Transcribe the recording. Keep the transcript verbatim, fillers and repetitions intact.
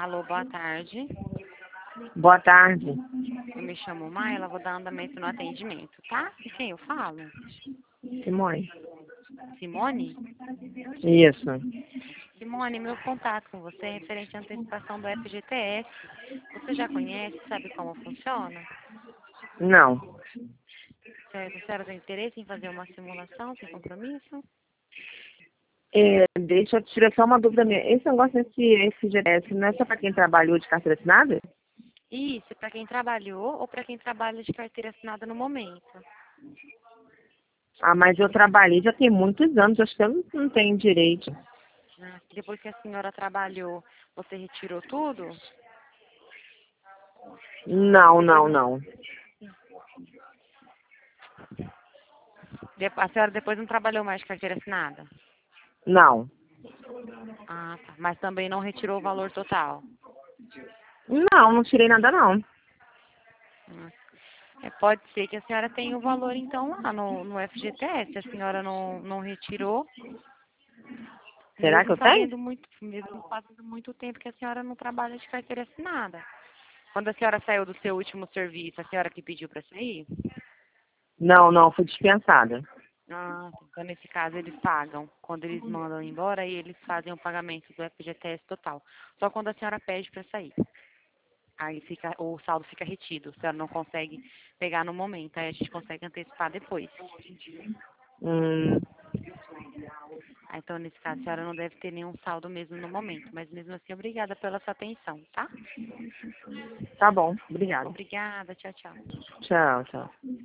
Alô, boa tarde. Boa tarde. Eu me chamo Maila, vou dar andamento no atendimento, tá? E quem eu falo? Simone. Simone? Isso. Simone, meu contato com você é referente à antecipação do F G T S. Você já conhece, sabe como funciona? Não. Certo, a senhora tem interesse em fazer uma simulação sem compromisso? É, deixa eu tirar só uma dúvida minha. Esse negócio desse F G T S não é só para quem trabalhou de carteira assinada? Isso, para quem trabalhou ou para quem trabalha de carteira assinada no momento. Ah, mas eu trabalhei já tem muitos anos, acho que eu não, não tenho direito. Ah, depois que a senhora trabalhou, você retirou tudo? Não, Depois não, não. não. De- A senhora depois não trabalhou mais de carteira assinada? Não. Ah, tá. Mas também não retirou o valor total? Não, não tirei nada não. Hum. É, pode ser que a senhora tenha o valor, então, lá no, no F G T S. A senhora não, não retirou, Será que mesmo eu tenho? sabendo muito, mesmo fazendo muito tempo que a senhora não trabalha de carteira assinada. Quando a senhora saiu do seu último serviço, a senhora que pediu para sair? Não, não, fui dispensada. Ah, então nesse caso eles pagam. Quando eles mandam embora, aí eles fazem o pagamento do F G T S total. Só quando a senhora pede para sair. Aí fica, o saldo fica retido. A senhora não consegue pegar no momento. Aí a gente consegue antecipar depois. Hum, Ah, então, nesse caso, a senhora não deve ter nenhum saldo mesmo no momento. Mas mesmo assim, obrigada pela sua atenção, tá? tá bom, obrigada. Obrigada, tchau, tchau. Tchau, tchau.